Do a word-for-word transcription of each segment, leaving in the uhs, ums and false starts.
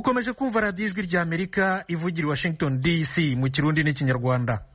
mukomeje kumva radiyo ijwi rya Amerika ivugira i Washington D C mu Kirundi n'Ikinyarwanda.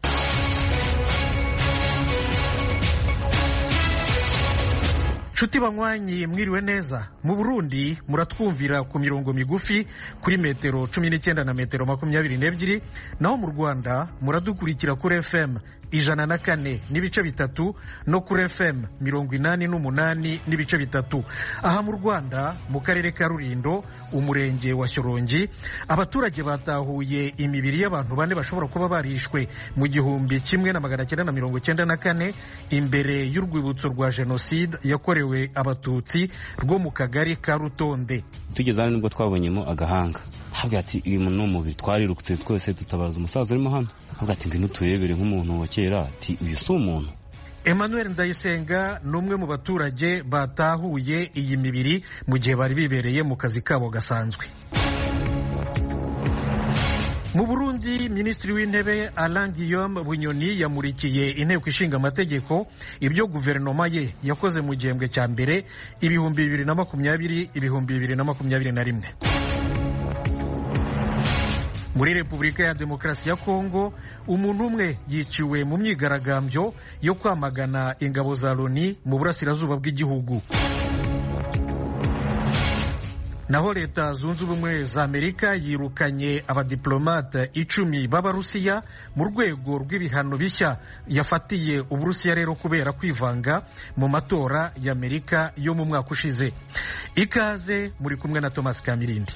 Nshuti banywanyi mwiriwe neza. Mu Burundi muratwumvira ku mirongo migufi kuri metero cumi n'icyenda na metero makumyabiri n'ebyiri, naho mu Rwanda muradukurikira kuri F M ijana na kane n'ibice bitatu no kuri F M mirongo inani n'umunani n'ibice bitatu. Aha mu Rwanda mu karere ka Rulindo, umurenge wa Shyorongi, abaturage batahuye imibiri y'abantu bane bashobora kuba barishwe mu gihumbi kimwe na magana cyenda na mirongo cyenda na kane imbere y'urwibutso rwa jenoside yakorewe abatutsi rwo mu kagari ka Rutonde. Tugeze hano nibwo twabonyemo agahanga, havuga ati uyu muntu n'umubiri, twarirutse twese tutabaza umusaza urimo hano, havuga ati ngwino turebere nk'umuntu wa kera, ati uyu si umuntu. Emmanuel Ndayisenga n'umwe mu baturage batahuye iyi mibiri mu gihe bari bibereye mu kazi kabo gasanzwe. Mu Burundi, Minisitiri w'Intebe Alain Guillaume Bunyoni yamurikiye inteko ishinga amategeko ibyo guverinoma ye yakoze mu gihembwe cya mbere ibihumbi bibiri na makumyabiri ibihumbi bibiri na makumyabiri na rimwe. Muri Repubulika ya Demokarasi ya Kongo, umuntu umwe yiciwe mu myigaragambyo yo kwamagana ingabo za Loni mu burasirazuba bw'igihugu. Naho Leta Zunze Ubumwe za Amerika yirukanye abadiplomate icumi b'Abarusiya mu rwego rw'ibihano bishya yafatiye Uburusiya rero kubera kwivanga mu matora ya Amerika yo mu mwaka ushize. Ikaze muri kumwe na Thomas Kamirindi.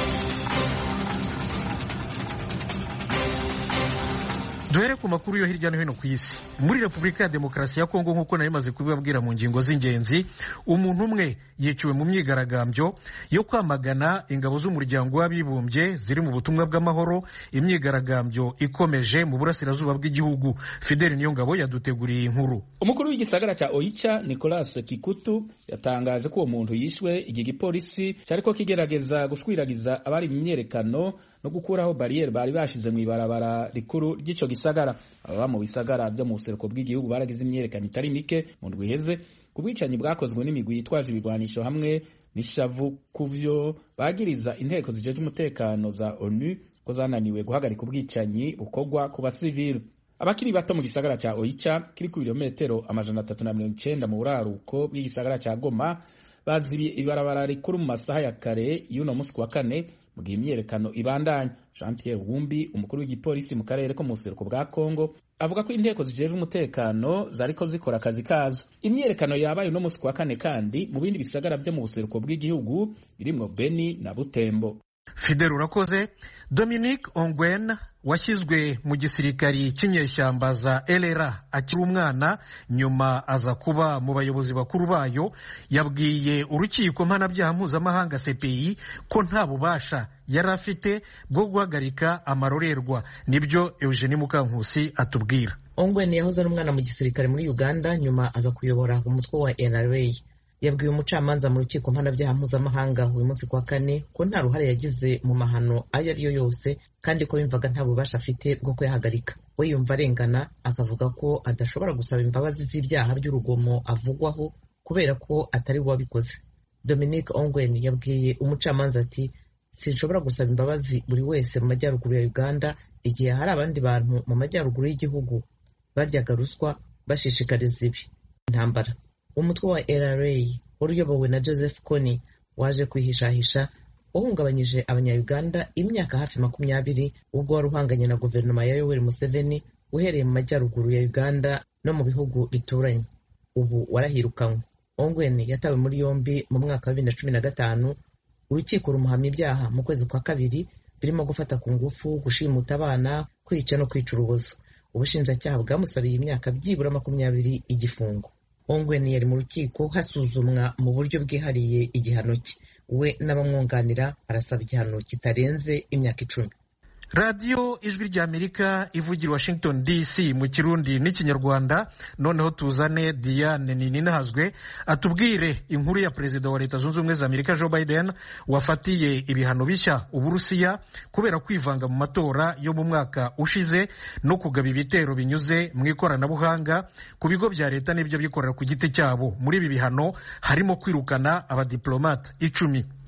Duhere ku makuru yo hirya no hino ku isi. Muri Repubulika ya Demokarasi ya Kongo, nk'uko nari maze kubibabwira mu ngingo z'ingenzi, umuntu umwe yiciwe mu myigaragambyo yo kwamagana ingabo z'umuryango w'abibumbye ziri mu butumwa bw'amahoro, imyigaragambyo ikomeje mu burasirazuba bw'igihugu. Fidel Niyongabo yaduteguriye inkuru. Umukuru w'igisagara cha Oicha Nicolas Kikutu yatangaje ko uwo muntu yishwe igihe igipolisi cyariko kigerageza gushwiragiza abari mu myerekano no gukuraho barriere bari bashize mu ibarabara rikuru ry'ico gisagara. Aba mu bisagara byo mu buseruko bw'igihugu baragize imyerekano itari mike mu ndwi iheze ku bwicanyi bwakozwe n'imigwi yitwaje ibigwanisho hamwe n'ishavu kuvyo bagiriza inteko zijeje umutekano za ONU ko zananiwe guhagarika ubwicanyi bukorwa ku basivili. Abakiri bato mu gisagara cha Oicha kiri ku birometero amajana atatu na mirongo icenda mu buraruko bw'igisagara cha Goma bazibiye ibarabara rikuru mu masaha ya kare y'uno musi wa kane mu gihe imyerekano ibandanya. Jean Pierre Wumbi, umukuru w'igipolisi mu karere ko mu buseruko bwa Kongo, avuga ko inteko zijeje umutekano zariko zikora akazi kazo. Imyerekano yabaye uno musi wa kane kandi mu bindi bisagara byo mu buseruko bw'igihugu birimwo Beni na Butembo. Fidel urakoze. Dominique Ongwen washyizwe mu gisirikari cy'inyeshyamba za L R A akiri umwana, nyuma aza kuba mu bayobozi bakuru bayo, yabwiye urukiko mpanabyaha mpuzamahanga C P I ko nta bubasha yari afite bwo guhagarika amarorerwa. Nibyo Eugenie Mukankusi atubwira. Ongwen yahoze ari umwana mu gisirikare muri Uganda, nyuma aza kuyobora umutwe wa N R A. Yabwiye umucamanza mu rukiko mpanabyaha mpuzamahanga uyu munsi kwa kane ko nta ruhare yagize mu mahano ayo ari yo yose, kandi ko yumvaga nta bubasha afite bwo kuyahagarika. We yumva arengana, akavuga ko adashobora gusaba imbabazi z'ibyaha by'urugomo avugwaho kubera ko atari we wabikoze. Dominique Ongwen yabwiye umucamanza ati, sinshobora gusaba imbabazi buri wese mu majyaruguru ya Uganda igihe hari abandi bantu mu majyaruguru y'igihugu baryaga ruswa bashishikariza ibi intambara. Umutwe wa L R A wari uyobowe na Joseph Kony waje kwihishahisha wahungabanyije abanya-Uganda imyaka hafi makumyabiri ubwo wari uhanganye na guverinoma ya Yoweri Museveni uhereye mu majyaruguru ya Uganda no mu bihugu bituranye. Ubu warahirukanywe. Ongwen yatawe muri yombi mu mwaka wa bibiri na cumi na gatanu. Urukiko rumuhamya ibyaha mu kwezi kwa kabiri birimo gufata ku ngufu, gushimuta abana, kwica no kwica urubozo. Ubushinjacyaha bwamusabiye imyaka byibura makumyabiri igifungo. Ongwen yari mu rukiko hasuzumwa mu buryo bwihariye igihano cye. We n'abamwunganira arasaba igihano kitarenze imyaka icumi. Radio Ijwi rya Amerika ivugira Washington D C mu Kirundi n'Ikinyarwanda. Noneho tuzane Diane Nininahazwe atubwire inkuru ya Perezida wa Leta Zunze Ubumwe za Amerika Joe Biden wafatiye ibihano bishya Uburusiya kubera kwivanga mu matora yo mu mwaka ushize no kugaba ibitero binyuze mu ikoranabuhanga ku bigo bya leta n'ibyo bikorera ku giti cyabo. Muri ibi bihano harimo kwirukana abadiplomate icumi.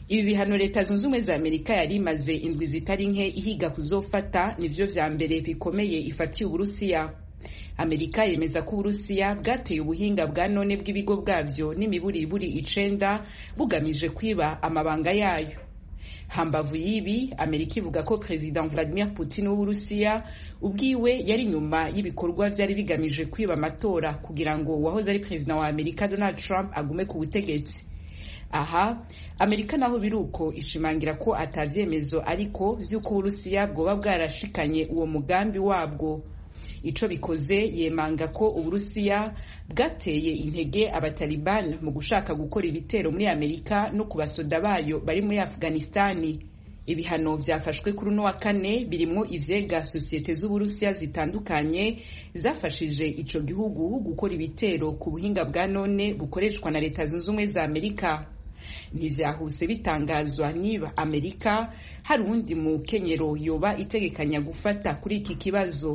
Ibi bihano leta zunze ubumwe za Amerika yari imaze indwi zitari nke ihiga kuzofata nivyo vya mbere bikomeye ifatiye Uburusiya. Amerika yemeza ko Uburusiya bwateye ubuhinga bwa none bw'ibigo bwavyo n'imiburiburi icenda bugamije kwiba amabanga yayo. Hambavu yibi, Amerika ivuga ko President Vladimir Putin w'Uburusiya ubwiwe yari nyuma y'ibikorwa vyari bigamije kwiba amatora kugira ngo wahoze ari President wa Amerika Donald Trump agume ku butegetsi. Aha, Amerika naho biruko ishimangira ko atavyemezo ariko vy'uko Uburusiya bwoba bwarashikanye uwo mugambi wabwo. Ico bikoze yemanga ko Uburusiya bwateye intege abataliban mu gushaka gukora ibitero muri Amerika no kubasoda bayo bari muri Afghanistani. Ibihano vyafashwe kuri no wa kane birimo ivyega societe z'Uburusiya zitandukanye zafashije ico gihugu gukora ibitero ku buhinga bwa none bukoreshwa na leta zunze ubumwe za Amerika. Ntivyahuse bitangazwa niba Amerika hari uwundi mukenyero yoba itegekanya gufata kuri iki kibazo.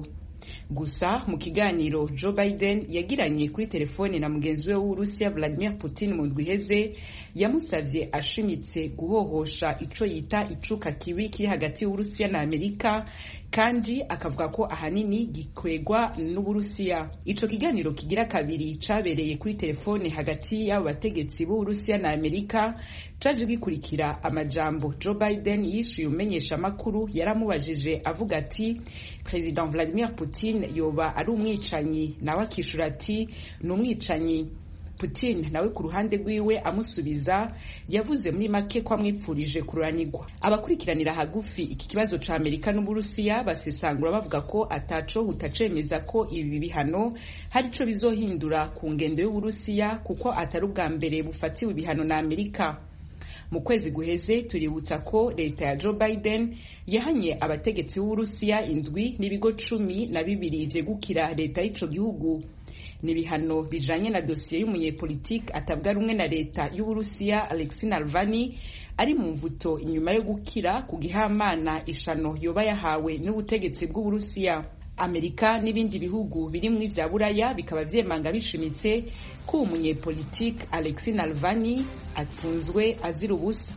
Gusa mu kiganiro Joe Biden yagiranye kuri telefone na mugenzi we w'Uburusiya Vladimir Putin mu ndwi iheze, yamusavye ashimitse guhohosha ico yita icuka kibi kiri hagati y'Uburusiya na Amerika, kandi akavuga ko ahanini gikwegwa n'Uburusiya. Ico kiganiro kigira kabiri cabereye kuri telefone hagati y'abo bategetsi b'Uburusiya na Amerika caje gikurikira amajambo Joe Biden yishuye umenyesha makuru yaramubajije avuga ati President Vladimir Putin yoba ari umwicanyi, nawe akishura ati ni umwicanyi. Putin nawe ku ruhande rwiwe amusubiza yavuze muri make ko amwipfurije kuranirwa. Abakurikiranira hagufi iki kibazo ca Amerika n'Uburusiya basesangura bavuga ko ataco hutacemeza ko ibi bihano hari ico bizohindura ku ngendo y'Uburusiya kuko atari ubwa mbere bufatiwe ibihano na Amerika. Mu kwezi guheze tuributsa ko leta ya Joe Biden yahanye abategetsi b'Uburusiya indwi n'ibigo cumi na bibiri vyegukira leta y'ico gihugu. Nibihano bijanye na dosiye y'umunyepolitike atabwa rumwe na leta y'Uburusiya Alexei Navalny ari mu mvuto inyuma yo gukira ku gihamana ishano yoba yahawe n'ubutegetsi bw'Uburusiya. Amerika n'ibindi bihugu biri mu ivya Buraya bikaba vyemanga bishimitse ko umunyepolitike Alexei Navalny afunzwe azira ubusa.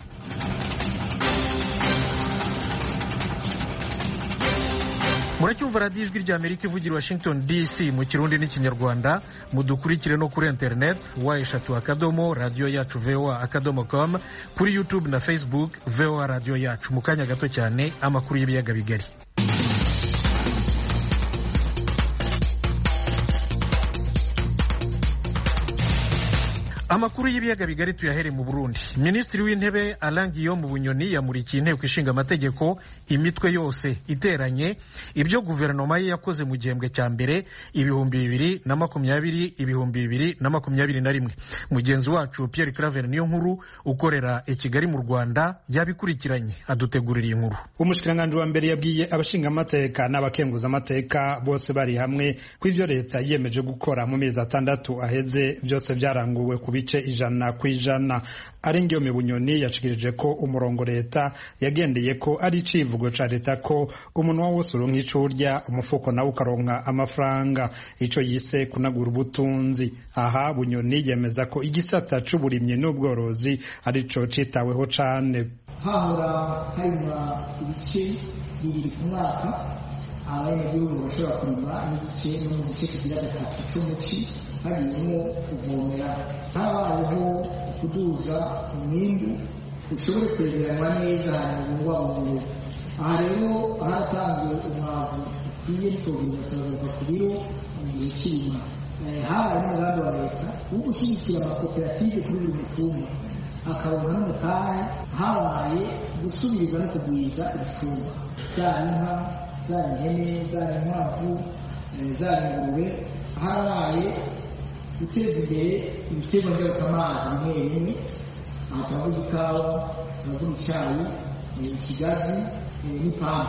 Muracyumva radiyo ijwi rya Amerika ivugira Washington D C mu Kirundi n'Ikinyarwanda. Mudukurikire no kuri internet wa eshatu akadomo radio yacu voa akadomo com, kuri YouTube na Facebook voa radio yacu. Mu kanya gato cyane amakuru y'ibiyaga bigari. Amakuru y'ibiyaga bigari tuyahere mu Burundi. Minisitiri w'Intebe Alain Guillaume Bunyoni yamurikiye inteko ishinga amategeko imitwe yose iteranye ibyo guverinoma ye yakoze mu gihembwe cya mbere ibihumbi bibiri na makumyabiri ibihumbi bibiri na makumyabiri na rimwe. Mugenzi wacu Pierre Claver niyo nkuru ukorera i Kigali mu Rwanda yabikurikiranye adutegurira iyi nkuru. Umushikiranganje wa mbere yabwiye abashinga amateka n'abakenguza amateka bose bari hamwe ko ivyo leta yiyemeje gukora mu mezi atandatu aheze byose byaranguwe ku bice ijana kwijana. Arengeyo Bunyoni yashikirije ko umurongo leta yagendeye ko ari icivugo ca leta ko umunwa wose uronka ico urya umufuko nawe ukaronka amafaranga, ico yise kunagura ubutunzi. Aha Bunyoni yemeza ko igisata c'uburimyi n'ubworozi ari co citaweho cane. Hahora harima ibice bibiri ku mwaka abanyagihugu bashobora kurima n'igice no mu gice kigira gatatu c'umuci harimo kuvomera, habayeho kuduza umwimbu ushobore kwegeranwa neza hanyuma ubungwabungwe. Aha rero haratanzwe umwavu ukwiye n'ikogerwa ku biro mu gihe cy'irima. Habaye n'umugambi wa leta wo gushyigikira amakoperative kuri buri mutumba akaronka n'umutahe. Habaye gusubiriza no kugwiza ibitungwa, zaba inka, zaba ihene, zaba inkwavu, zaba ingurube. Habaye guteza imbere ibiterwa njabukamazi bimwe bimwe, aha turavuga ikawa, turavuga icyayi, ikigazi n'ipampa.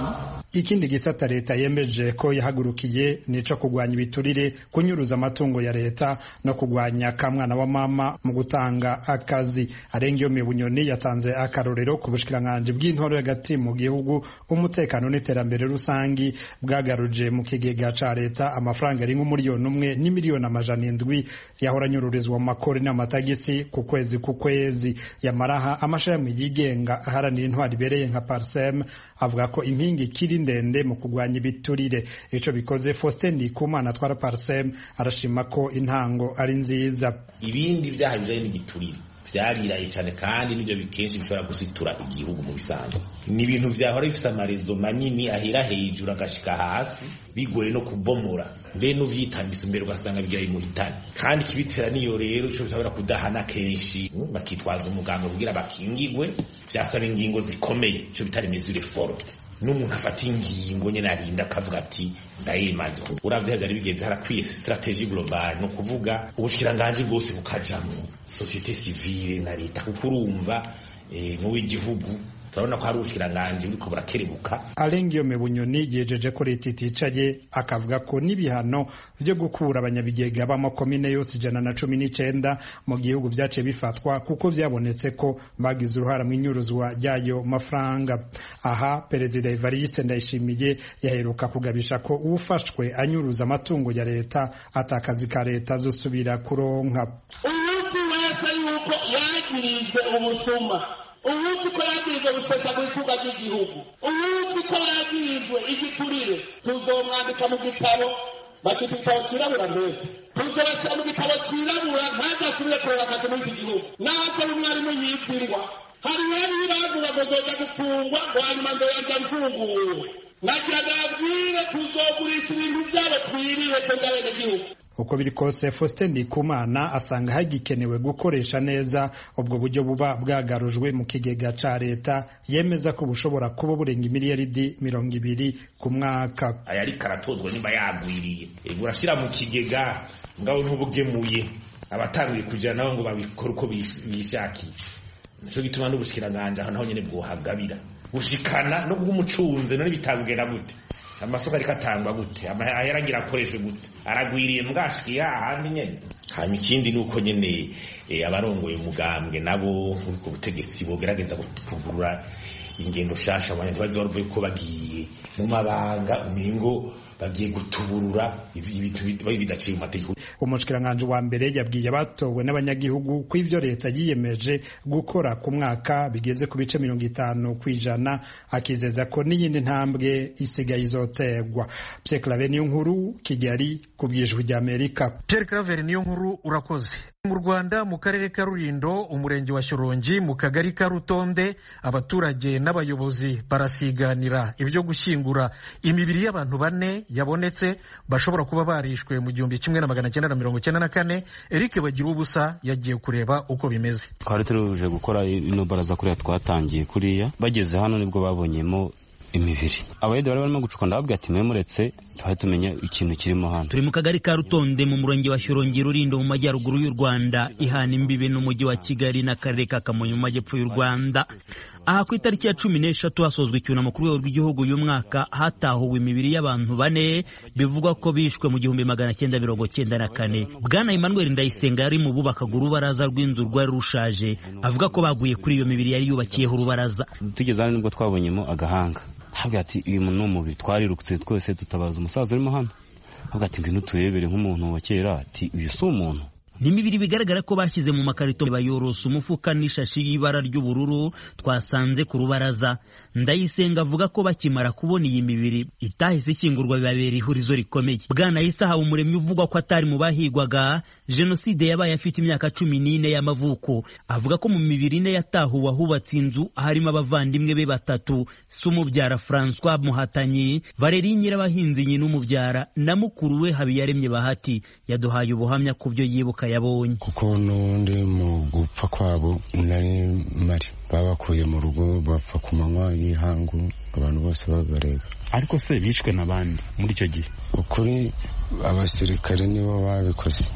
ikindi gisata leta yemeje ko yahagurukiye nico kugwanya ibiturire, kunyuruza amatungo ya leta no kugwanya kamwana wa mama mu gutanga akazi. Arengiyome Bunyoni yatanze akarorero ku bushikiranganje bw'intoro y'agati mu gihugu, umutekano n'iterambere rusangi bwagaruje mu kigega ca leta amafaranga ari nk'umuriyoni umwe n'imiliyoni amajana indwi yahora anyururizwa mu makori n'amatagisi ku kwezi ku kwezi. Yamaraha amashami yigenga aharanira intwari ibereye nka Parsem avuga ko impingi kiri ndende mu kugwanya ibiturire. Ico bikoze Faustin Ndikumana atwara Parsem arashima ko intango ari nziza. Ibindi byaha bijanye n'igiturire byariraye cyane kandi nibyo bikenshi bishobora gusitura igihugu mu bisanzwe. Ni ibintu byahora bifite amarezo manini ahera hejuru agashika hasi bigoye no kubomora, mbe n'uvyitambisa imbere ugasanga bigira imuhitana. Kandi kibitera niyo rero ico bitabara kudahana kenshi bakitwaza umugambo kugira bakingigwe, byasaba ingingo zikomeye ico bitari mesure forte. N'umuntu afata ingingo nyene arinda akavuga ati ndayimanze. Uravye hari bigenze harakwiye strategie globale no kuvuga ubushikiranganje bwose bukajamwo societe civile na leta, kuko urumva eh, n'uw'igihugu turabona ko hari ubushikiranganje buriko burakerebuka. Arengiyome Bunyoni yejeje ko leta iticaye, akavuga ko n'ibihano byo gukura abanyabigega b'amakomine yose ijana na cumi n'icenda mu gihugu vyace bifatwa kuko vyabonetse ko bagize uruhara mu inyuruzwa ryayo mafaranga. Aha Perezida Evariste Ndayishimiye yaheruka kugabisha ko ufashwe anyuruza amatungo ya leta atakazi ka leta zosubira kuronka. Umuntu wese yuko yagirizwe ubusuma, umuntu ko yagirizwe gusesa kw'ituga ry'igihugu, umuntu ko yagirizwe igiturire, tuzomwandika mu gitabo bakita igitabo kirabura mbese, tuzobashyira mu gitabo kirabura ntagasubire kurera akazi muri iki gihugu. Naho umwarimu yibwirwa hari wari bavuga ngo zoza gufungwa ngo hanyuma ngo yaja mfunguwe, nagira nabwire tuzogurisha ibintu byabo twiriwe twebwe abenegihugu. Uko biri kose Faustin Ndikumana asanga hagikenewe gukoresha neza ubwo buryo buba bwagarujwe mu kigega ca leta, yemeza ko bushobora kuba burenga miliyaridi mirongo ibiri ku mwaka. Ayari karatozwa nimba yagwiriye urashira mu kigega ngaho ntubugemuye abatangiye kugira nabo ngo babikora uko bishakiye. Nico gituma n'ubushikiranganje aho naho nyene bwohagabira bushikana no bw'umucunze none bitagenda gute, amasoko ariko atangwa gute, ayaragira akoreshwe gute, aragwiriye mbwashikiye ahandi nyene. Hanyuma ikindi nuko nyene e, abarongoye umugambwe nabo ku butegetsi bogerageza kugurura ingendo shasha abanye ntibazi baruvuye ko bagiye mu mabanga umingo bagiye gutuburura ibitu bidaciye mu mategeko. Umushikiranganje wa mbere yabwiye abatowe n'abanyagihugu ko ivyo leta yiyemeje gukora ku mwaka bigeze ku bice mirongo itanu kwijana, akizeza ko n'iyindi ntambwe isigaye izotegwa. Pierre Claver niyo nkuru, Kigali ku bw'ijwi rya Amerika. Pierre Claver niyo nkuru urakoze. Mu Rwanda mu karere ka Rulindo, umurenge wa Shyorongi, mu kagari ka Rutonde, abaturage n'abayobozi barasiganira ibyo gushyingura imibiri y'abantu bane yabonetse bashobora kuba barishwe mu gihumbi kimwe na magana cyenda na mirongo cyenda na kane. Eric Bagira ubusa yagiye kureba uko bimeze. Twari turuje gukora ino baraza kuriya twatangiye kuriya, bageze hano nibwo babonyemo imibiri. Abayede bari barimo gucuka ndababwira ati mwe muretse tuhaye tumenya ikintu kirimo hano. Turi mu kagari ka Rutonde mu murenge wa Shyorongi Rulindo mu majyaruguru y'u Rwanda, ihana imbibe n'umujyi wa Kigali n'akarere ka Kamonyi mu majyepfo y'u Rwanda. Aha ku itariki ya cumi n'eshatu hasozwe icyunamo ku rwego rw'igihugu uyu mwaka, hatahuwe imibiri y'abantu bane bivugwa ko bishwe mu gihumbi magana cyenda mirongo cyenda na kane. Bwana Emmanuel Ndayisenga yari mu bubakaga urubaraza rw'inzu rwari rushaje, avuga ko baguye kuri iyo mibiri yari yubakiyeho urubaraza. Tugeze hano nibwo twabonyemo agahanga. Havuga ati uyu muntu n'umubiri twarirukutse twese dutabaza umusaza urimo hano. Havuga ati ngwino turebere nk'umuntu wa kera, ati uyu si umuntu. Ni imibiri bigaragara ko bashyize mu makarito bayorosa umufuka n'ishashi y'ibara ry'ubururu twasanze ku rubaraza. Ndayisenga avuga ko bakimara kubona iyi mibiri itahise ikingurwa bibabera ihurizo rikomeye. Bwana Isa Habumuremyi uvugwa ko atari mu bahigwaga jenoside yabaye afite imyaka cumi n'ine y'amavuko, avuga ko mu mibiri ine yatahuwe ahubatse inzu harimo abavandimwe be batatu, Sumubyara François Muhatanyi, Valeri Nyirabahinzi nyina umubyara na mukuru we Habiyaremye Bahati. Yaduhaye ubuhamya ku byo yibuka yabonye. Kuko n'undi mu gupfa kwabo nari mari, babakuye mu rugo bapfa ku manywa y'ihangu, abantu bose babareba. Ariko se bishwe n'abandi muri icyo gihe? Ukuri abasirikare nibo babikoze.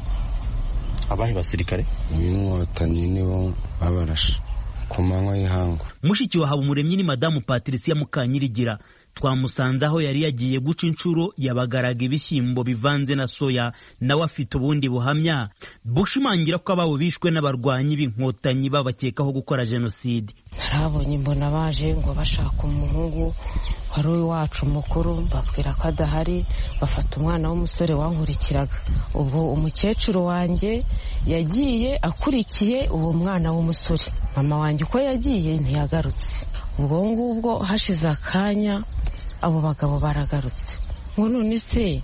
Abahe basirikare? Inkotanyi nibo babarashe ku manywa y'ihangu. Mushiki wa Habumuremyi ni Madamu Patricia Mukanyirigira. twamusanze aho yari yagiye guca inshuro yabagaraga ibishyimbo bivanze na soya, nawe afite ubundi buhamya bushimangira ko ababo bishwe n'abarwanyi b'inkotanyi babakekaho gukora jenoside. narabonye mbona baje ngo bashaka umuhungu wari uwacu mukuru, babwira ko adahari, bafata umwana w'umusore wankurikiraga. ubwo umukecuru wanjye yagiye akurikiye uwo mwana w'umusore, mama wanjye uko yagiye ntiyagarutse. ubwo ngubwo hashize akanya abo bagabo baragarutse, ngo none se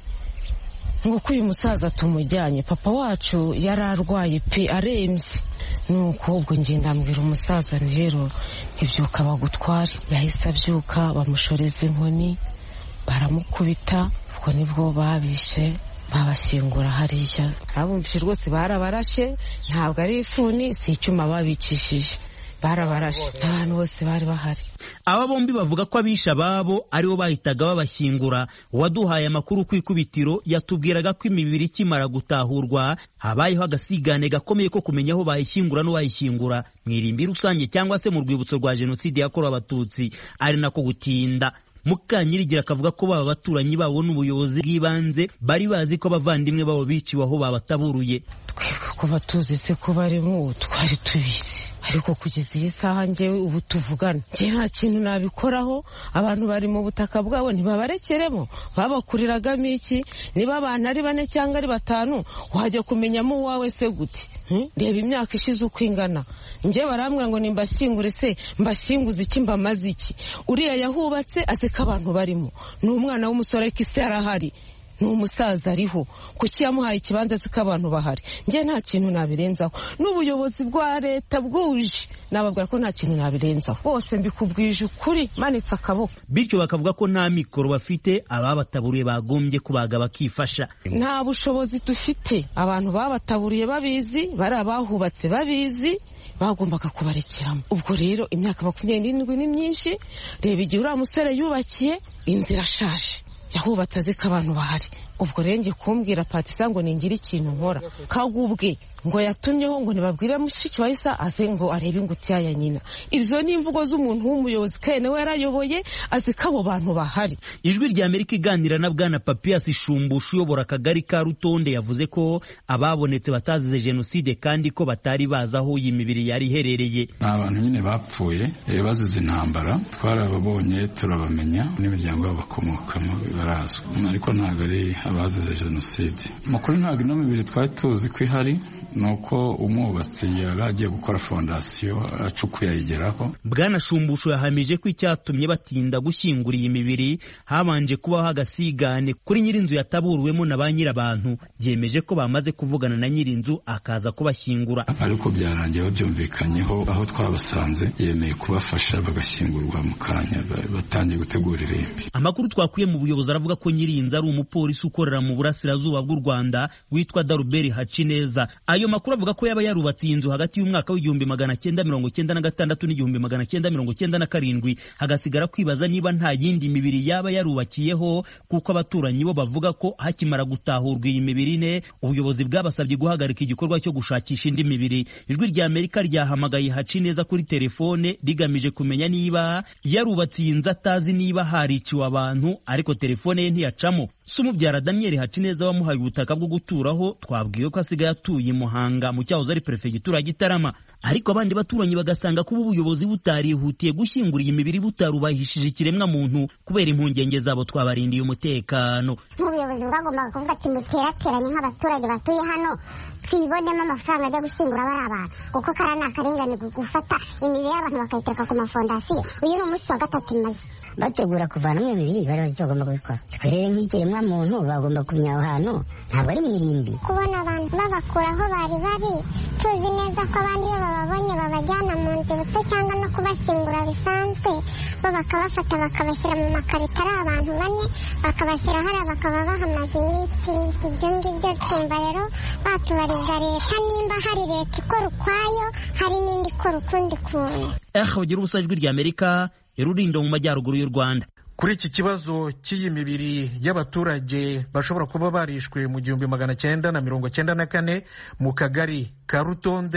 nguko uyu musaza tumujyanye, papa wacu yari arwaye pe arembye. nuko ubwo ngenda mbwira umusaza nti rero ntibyuka bagutware. yahise abyuka bamushoreza inkoni baramukubita, ubwo nibwo babishe babashyingura hariya. abumvise rwose barabarashe, ntabwo ari ifuni, si icyuma babicishije, barabarashe, abantu bose bari bahari. Aba bombi bavuga ko abisha babo aribo bahitaga babashyingura. Uwaduhaye amakuru ku ikubitiro yatubwiraga ko imibiri ikimara gutahurwa habayeho agasigane gakomeye ko kumenya aho bayishyingura n'uwayishyingura, mu irimbi rusange cyangwa se mu rwibutso rwa jenoside yakorewe abatutsi, ari nako gutinda. Mukanyirigira akavuga ko baba baturanyi babo n'ubuyobozi bw'ibanze bari bazi ko abavandimwe babo biciwe aho babataburuye. twebwe ko batuzi se ko barimo twari tubizi, ariko kugeza iyi saha njyewe ubu tuvugana njye nta kintu nabikoraho. abantu bari mu butaka bwabo ntibabarekeremo, babakuriragamo iki? niba abantu ari bane cyangwa ari batanu wajya kumenyamo uwawe se gute? hmm? reba imyaka ishize uko ingana, njye barambwira ngo nimbashyingure, se mbashyinguze iki, mbamaze iki? uriya yahubatse azi ko abantu barimo, ni umwana w'umusore ariko isi yarahari, ni umusaza ariho, kuki yamuhaye ikibanza azi ko abantu bahari? njye nta kintu nabirenzaho, n'ubuyobozi bwa leta bwuje nababwira ko nta kintu nabirenzaho, bose mbikubwije ukuri manitse akaboko. Bityo bakavuga ko nta mikoro bafite, ababataburiye bagombye kubaga bakifasha. nta bushobozi dufite, abantu babataburiye babizi, bari abahubatse babizi, bagombaga kubarekeramo. ubwo rero imyaka makumyabiri n'indwi ni myinshi. reba igihe uriya musore yubakiye, inzu irashaje, yahubatse azi ko abantu bahari. ubwo rero ngiye kumbwira Patisa ngo ningira ikintu nkora, kagubwe ngo yatumyeho ngo nibabwire mushiki wa Isa aze ngo arebe ingutiya ya nyina. izo ni imvugo z'umuntu w'umuyobozi kandi nawe yarayoboye azi ko abo bantu bahari. Ijwi rya Amerika iganira na bwana Papias Shumbushu uyobora akagari ka Rutonde yavuze ko ababonetse batazize jenoside kandi ko batari bazi aho iyi mibiri yari iherereye. Abantu nyine bapfuye bazize intambara, twarababonye turabamenya, n'imiryango yabo bakomokamo barazwi, ariko ntabwo ari abazize jenoside. Makuru ntabwo ino mibiri twari tuzi ko ihari, nuko umwubatsi yari agiye gukora fondasiyo acukuye ayigeraho. Bwana Shumbushu yahamije ko icyatumye batinda gushyingura iyi mibiri habanje kubaho agasigane kuri nyirinzu yataburuwemo na ba nyirabantu. Yemeje ko bamaze kuvugana na nyirinzu akaza kubashyingura, ariko byarangiye babyumvikanyeho, aho twabasanze yemeye kubafasha bagashyingurwa mu kanya, batangiye gutegura irimbi. Amakuru twakuye mu buyobozi aravuga ko nyirinzu ari umupolisi ukorera mu burasirazuba bw'u Rwanda witwa Daruberi Hacineza. Ayo makuru avuga ko yaba yarubatse inzu hagati y'umwaka w'igihumbi magana cyenda mirongo cyenda na gatandatu n'igihumbi magana cyenda mirongo cyenda na karindwi, hagasigara kwibaza niba nta yindi mibiri yaba yarubakiyeho, kuko abaturanyi bo bavuga ko hakimara gutahurwa iyi mibiri ne ubuyobozi bwabasabye guhagarika igikorwa cyo gushakisha indi mibiri. Ijwi rya Amerika ryahamagaye Hacineza kuri telefone rigamije kumenya niba yarubatse iyi nzu atazi niba hariciwe abantu, ariko telefone ye ntiyacamo. Sumubyara Daniel Hacineza wamuhaye ubutaka bwo guturaho twabwiye ko asigaye atuye Muhanga mu cyahoze ari prefegitura ya Gitarama, ariko abandi baturanyi bagasanga kuba ubuyobozi butarihutiye gushyingura iyi mibiri butarubahishije ikiremwa muntu kubera impungenge zabo twabarindiye umutekano. Ubuyobozi bwagombaga kuvuga ati muterateranye nk'abaturage batuye hano twibonemo amafaranga ajya gushyingura bari abantu, kuko kara ni akarengane gufata imibiri y'abantu bakayitereka ku mafondasiyo. uyu ni umunsi wa gatatu imaze bategura kuvanamo imibiri, bari bazi icyo bagomba kubikora. twirere nk'ikiremwa muntu bagomba kumenya aho hantu, ntabwo ari mu irimbi. kubona abantu babakura aho bari bari, tuzi neza ko abandi iyo bababonye babajyana mu nzibutso cyangwa no kubashyingura bisanzwe, bo bakabafata bakabashyira mu makarito ari abantu bane, bakabashyira hariya bakaba bahamaze iminsi. ibyo ngibyo twumva rero batubariza leta nimba hari leta ikora ukwayo, hari n'indi ikora ukundi kuntu. Eh, ugira ubusa ijwi rya Amerika Rulindo mu majyaruguru y'u Rwanda. Kuri iki kibazo cy'iyi mibiri y'abaturage bashobora kuba barishwe mu gihumbi magana cyenda na mirongo cyenda na kane mu kagari ka Rutonde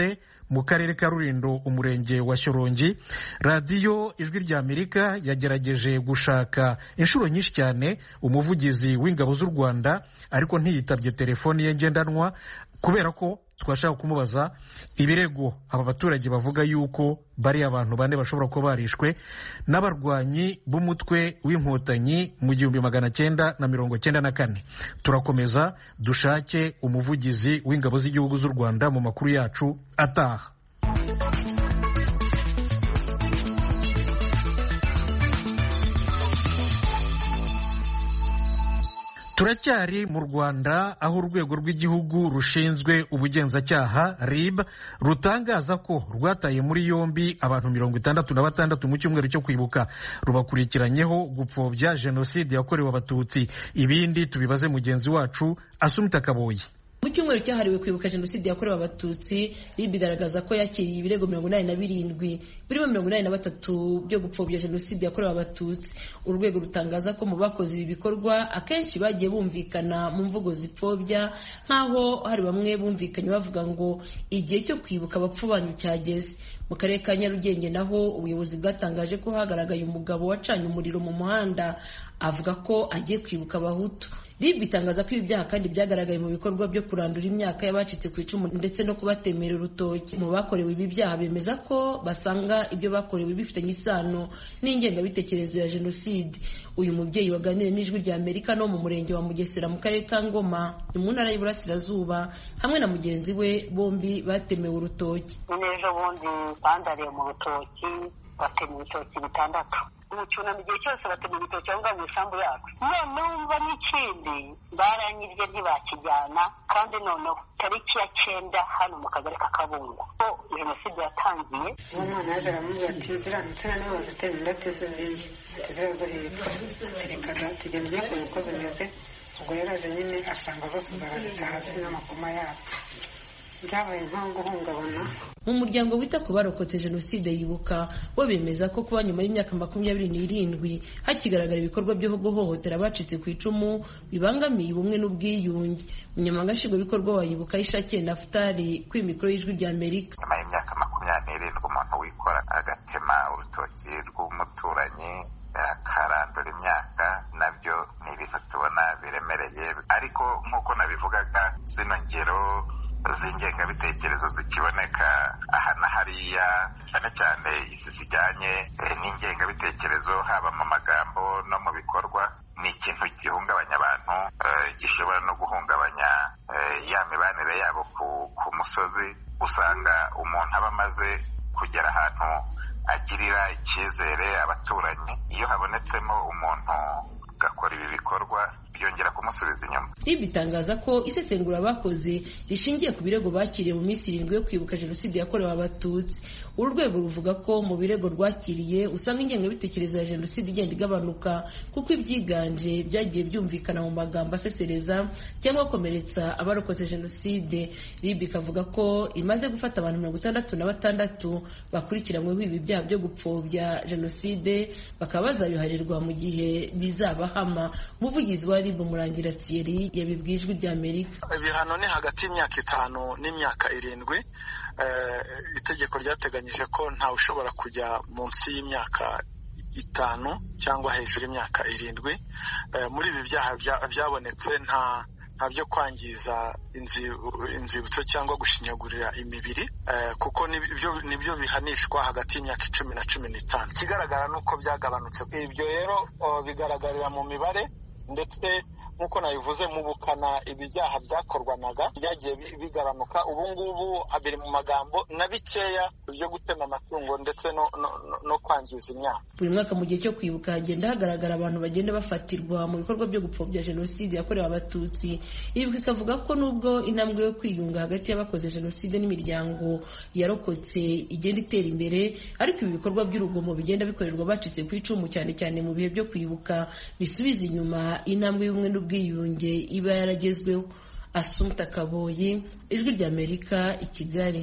mu karere ka Rulindo umurenge wa Shyorongi. Radiyo Ijwi ry'Amerika yagerageje gushaka inshuro nyinshi cyane umuvugizi w'ingabo z'u Rwanda ariko ntiyitabye telefoni ye ngendanwa kubera ko twashaka kumubaza ibirego aba baturage bavuga yuko bari abantu bane bashobora kuba barishwe n'abarwanyi b'umutwe w'inkotanyi mu gihumbi magana cyenda na mirongo cyenda na kane. Turakomeza dushake umuvugizi w'ingabo z'igihugu z'u Rwanda mu makuru yacu ataha. Turacyari mu Rwanda aho urwego rw'igihugu rushinzwe ubugenzacyaha R I B rutangaza ko rwataye muri yombi abantu mirongo itandatu na batandatu mu cyumweru cyo kwibuka, rubakurikiranyeho gupfobya jenoside yakorewe abatutsi. Ibindi tubibaze mugenzi wacu Asumta Kaboyi. Mu cyumweru cyahariwe kwibuka jenoside yakorewe abatutsi, R I B igaragaza ko yakiriye ibirego mirongo inani na birindwi birimo mirongo inani na batatu byo gupfobya jenoside yakorewe abatutsi. Urwego rutangaza ko mu bakoze ibi bikorwa akenshi bagiye bumvikana mu mvugo zipfobya, nk'aho hari bamwe bumvikanye bavuga ngo igihe cyo kwibuka abapfu banyu cyageze. Mu karere ka Nyarugenge naho ubuyobozi bwatangaje ko hagaragaye umugabo wacanye umuriro mu muhanda avuga ko agiye kwibuka abahutu. R I B itangaza ko ibi byaha kandi byagaragaye mu bikorwa byo kurandura imyaka y'abacitse ku icumu ndetse no kubatemera urutoki. Mu bakorewe ibi byaha bemeza ko basanga ibyo bakorewe bifitanye isano n'ingengabitekerezo ya jenoside. Uyu mubyeyi waganiriye n'Ijwi ry'Amerika no mu murenge wa Mugesera mu karere ka Ngoma ni mu ntara y'Iburasirazuba hamwe na mugenzi we, bombi batemewe urutoki. Neza bundi bandariye mu rutoki batemye ibitoki bitandatu. Umucunamo igihe cyose batemye ibitoki aho ngaho mu isambu yabo. None wumva n'ikindi baranyibye ntibakijyana, kandi noneho tariki ya cyenda hano mu kagari ka Kabungo ko jenoside yatangiye. Umwana yaje aramubwira ati nzira nsana niba bazitera indateze zindi zizera zo hepfo terekaga tugendeye ku uko zimeze. Ubwo yaraje nyine asanga zose zaranditse hasi n'amakoma yazo. Byabaye nko guhungabana. Mu muryango wita ku barokotse jenoside yibuka bo bemeza ko kuba nyuma y'imyaka makumyabiri n'irindwi hakigaragara ibikorwa byo guhohotera abacitse ku icumu bibangamiye ubumwe n'ubwiyunge. Umunyamabanga nshingwabikorwa wa Yibuka Ishake Naftali kuri mikoro y'Ijwi ry'Amerika. Nyuma y'imyaka makumyabiri n'irindwi umuntu wikora agatema urutoki rw'umuturanyi akarandura imyaka, nabyo ni ibintu tubona biremereye, ariko nk'uko nabivugaga zino ngero z'ingengabitekerezo zikiboneka aha na hariya, cyane cyane izi zijyanye n'ingengabitekerezo haba mu magambo no mu bikorwa, ni ikintu gihungabanya abantu, gishobora no guhungabanya ya mibanire yabo ku musozi. Usanga umuntu aba amaze kugera ahantu agirira icyizere abaturanyi, iyo habonetsemo umuntu ugakora ibi bikorwa byongera kumusubiza inyuma. R I B itangaza ko isesengura bakoze rishingiye ku birego bakiriye mu minsi irindwi yo kwibuka jenoside yakorewe abatutsi. Uru rwego ruvuga ko mu birego rwakiriye usanga ingengabitekerezo ya jenoside igenda igabanuka kuko ibyiganje byagiye byumvikana mu magambo asesereza cyangwa gukomeretsa abarokotse jenoside. R I B ikavuga ko imaze gufata abantu mirongo itandatu na batandatu bakurikiranyweho ibi byaha byo gupfobya jenoside, bakaba bazabiharirwa mu gihe bizabahama. Umuvugizi wa R I B Murangira Thierry yabibwiye Ijwi ry'Amerika. Ibihano ni hagati y'imyaka itanu n'imyaka irindwi. Itegeko ryateganyije ko ntawe ushobora kujya munsi y'imyaka itanu cyangwa hejuru y'imyaka irindwi. Muri ibi byaha byabonetse nta nta byo kwangiza inzibutso cyangwa gushinyagurira imibiri, kuko nibyo bihanishwa hagati y'imyaka icumi na cumi n'itanu. Ikigaragara ni uko byagabanutse. Ibyo rero bigaragarira mu mibare, ndetse nk'uko nabivuze mu bukana ibi byaha byakorwanaga byagiye bigabanuka. Ubu ngubu abiri mu magambo na bikeya byo gutema amatungo ndetse no, no, no kwangiza imyaka. Buri mwaka mu gihe cyo kwibuka hagenda hagaragara abantu bagenda bafatirwa mu bikorwa byo gupfobya jenoside yakorewe abatutsi. Ibuka ikavuga ko nubwo intambwe yo kwiyunga hagati y'abakoze jenoside n'imiryango yarokotse igenda itera imbere, ariko ibi bikorwa by'urugomo bigenda bikorerwa bacitse ku icumu, cyane cyane mu bihe byo kwibuka, bisubiza inyuma intambwe y'ubumwe n'ubwiyunge iba yaragezweho. Asumta Kaboyi, Ijwi ry'Amerika, i Kigali.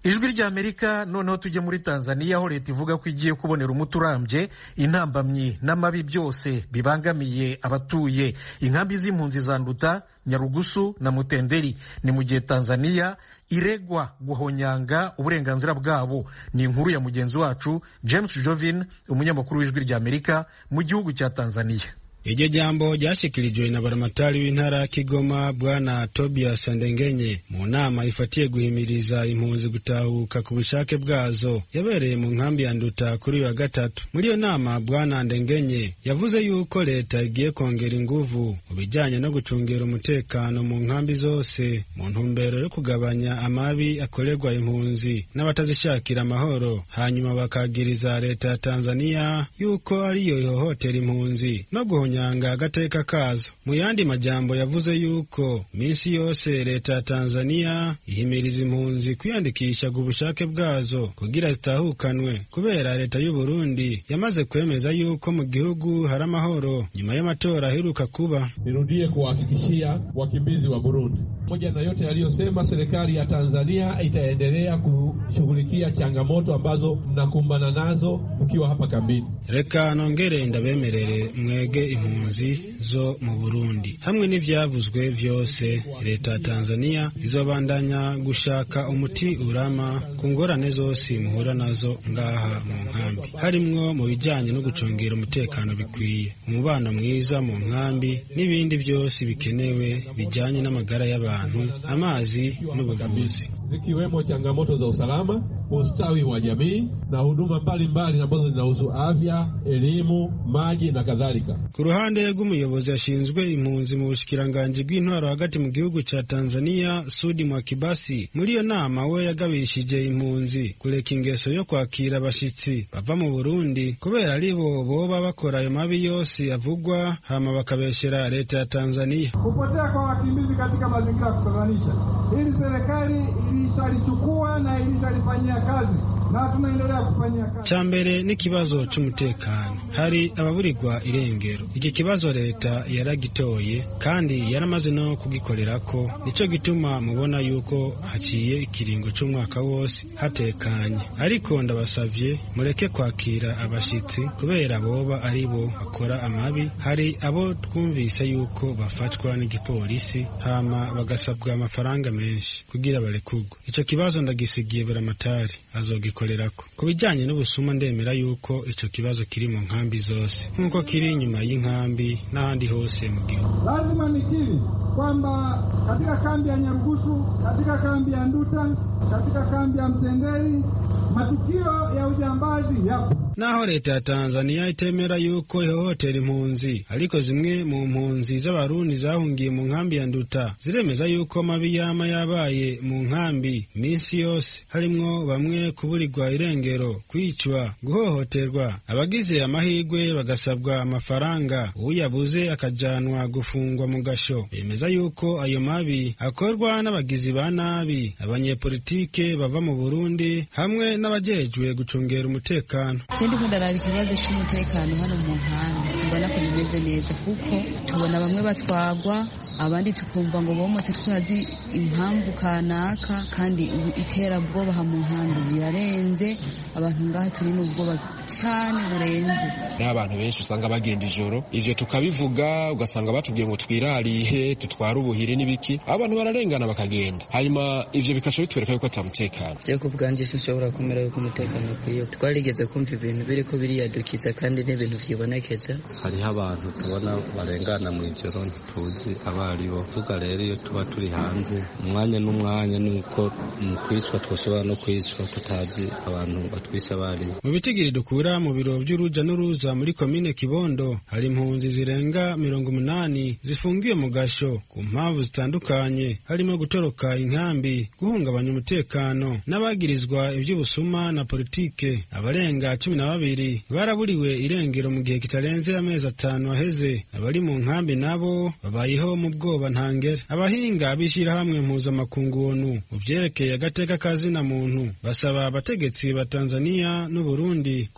ijwi ry'Amerika. Noneho tujye muri Tanzania aho leta ivuga ko igiye kubonera umuti urambye intambamyi n'amabi byose bibangamiye abatuye inkambi z'impunzi za Nduta, Nyarugusu na Mutenderi. Ni mu gihe Tanzania iregwa guhonyanga uburenganzira bwabo. Ni inkuru ya mugenzi wacu James Jovin, umunyamakuru w'ijwi ry'Amerika mu gihugu cya Tanzania. Iryo jambo ryashikirijwe na baramatari w'intara ya Kigoma Bwana Tobias Ndengenye mu nama ifatiye guhimiriza impunzi gutahuka ku bushake bwazo yabereye mu nkambi ya Nduta kuri wa gatatu. Muri iyo nama Bwana Ndengenye yavuze yuko leta igiye kongera inguvu mu bijanye no gucungera umutekano mu nkambi zose mu ntumbero yo kugabanya amabi akorerwa impunzi n'abatazishakira amahoro, hanyuma bakagiriza leta ya Tanzania yuko ariyo ihohotera impunzi no guhonya nyanga agateka kazo. Mu yandi majambo yavuze yuko minsi yose leta ya Tanzania ihimiriza impunzi kwiyandikisha ku bushake bwazo kugira zitahukanwe, kubera leta y'u Burundi yamaze kwemeza yuko mu gihugu hari amahoro nyuma y'amatora aheruka kuba. Nirudie kuhakikishia wakimbizi wa Burundi, moja na yote aliyosema, serikali ya Tanzania itaendelea kushughulikia changamoto ambazo mnakumbana nazo mkiwa hapa kambini. Reka nongere ndabemerere mwege impunzi zo mu Burundi, hamwe n'ivyavuzwe vyose leta ya Tanzania izobandanya gushaka umuti urama ku ngorane zose muhura nazo ngaha mu nkambi, harimwo mu bijanye no gucungera umutekano bikwiye, umubano mwiza mu nkambi n'ibindi byose bikenewe bijanye n'amagara y'abantu, amazi n'ubuvuzi, zikiwemo changamoto za usalama, ustawi wa jamii na huduma mbalimbali ambazo zinahusu afya, elimu, maji na kadhalika. Ku ruhande rw'umuyobozi ashinzwe impunzi mu bushikiranganji bw'intwaro hagati mu gihugu ca Tanzania Sudi Mwakibasi, muri iyo nama we yagabishije impunzi kureka ingeso yo kwakira abashitsi bava mu Burundi kubera aribo boba bakora ayo mabi yose avugwa, hama bakabeshera leta ya Tanzania. Kupotea kwa wakimbizi katika mazingira ya kutatanisha, hili serikali ilishalichukua na ilishalifanyia kazi na tunaendelea kufanyia kazi. Chambere n'ikibazo c'umutekano, hari ababurirwa irengero. Iki kibazo leta yaragitoye kandi yaramaze no kugikorerako, nico gituma mubona yuko haciye ikiringo c'umwaka wose hatekanye. Ariko ndabasavye mureke kwakira abashitsi kubera boba aribo bakora amabi. Hari abo twumvise yuko bafatwa n'igipolisi hama bagasabwa amafaranga menshi kugira barekugwe. Ico kibazo ndagisigiye baramatari azogikorerako. Ku bijanye n'ubusuma ndemera yuko ico kibazo kiri mu nkambi zose nkuko kiri inyuma y'inkambi n'ahandi hose mu gihugu. Lazima nikiri kwamba katika kambi ya Nyarugusu, katika kambi ya Nduta, katika kambi ya Mtenderi matukio ya ujambazi yapo. Naho leta ya Tanzania itemera yuko ihohotera impunzi, ariko zimwe mu mpunzi z'abarundi zahungiye mu nkambi ya Nduta ziremeza yuko mabi yama yabaye mu nkambi minsi yose, harimwo bamwe kuburirwa irengero, kwicwa, guhohoterwa, abagize amahirwe bagasabwa amafaranga, uyabuze akajanwa gufungwa mu gasho. Bemeza yuko ayo mabi akorwa n'abagizi ba nabi, abanyepolitike bava mu Burundi hamwe n'abajejwe gucungera umutekano. Ndiko ndaraba ikibazo cy'umutekano hano mu nkambi, simbona ko bimeze neza kuko tubona bamwe batwagwa, abandi tukumva ngo bomotse tunazi impamvu kanaka, kandi iterabwoba ha mu nkambi birarenze. Abantu ngaha turi n'ubwoba cyane burenze. N'abantu benshi usanga bagenda ijoro, ivyo tukabivuga ugasanga batubwiye ngo twirarihe tutwara ubuhiri n'ibiki, abantu bararengana bakagenda, hanyuma ivyo bikasha bitwereka yuko atamutekano. Je kubwanje sinshobora kumera yuko umutekano ukwiye. Twarigeze kumva ibintu biriko biriyadukiza kandi n'ibintu vyibonekeza. Hariho abantu tubona barengana mu ijoro ntituzi abaribo. Tuga rero iyo tuba turi hanze umwanya n'umwanya nuko mu kwicwa twashobora no kwicwa tutazi abantu batwisha abaribo. Mu bitigiri dukura mu biro by'uruja n'uruza muri komine Kibondo hari impunzi zirenga mirongo umunani zifungiye mu gasho ku mpamvu zitandukanye, harimo gutoroka inkambi, guhungabanya umutekano n'abagirizwa iby'ubusuma na politike. Abarenga cumi na babiri baraburiwe irengero mu gihe kitarenze amezi atanu aheze. Abari mu nkambi nabo babayeho mu bwoba ntangere. Abahinga bishira hamwe mpuzamakungu onu mu vyerekeye agateka kazina muntu basaba abategetsi ba Tanzania n'u Burundi ku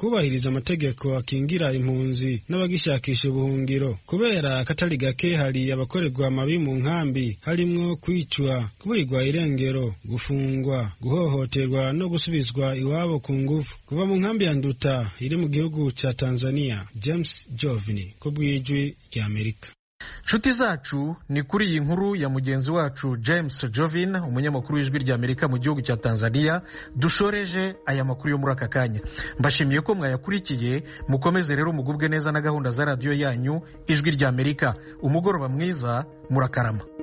kubahiriza amategeko akingira impunzi n'abagishakisha ubuhungiro kubera katari gake hari abakorerwa amabi mu nkambi harimwo kwicwa kuburirwa irengero gufungwa guhohoterwa no gusubizwa iwabo ku ngufu kuva mu nkambi ya Nduta iri mu gihugu ca Tanzania. James Jovini ku bw'ijwi rya Amerika. Nshuti zacu, ni kuri iyi nkuru ya mugenzi wacu James Jovin, umunyamakuru w'ijwi rya Amerika mu gihugu cya Tanzania, dushoreje aya makuru yo muri aka kanya. Mbashimiye ko mwayakurikiye, mukomeze rero mugubwe neza na gahunda za radio yanyu ijwi rya Amerika. Umugoroba mwiza, murakarama.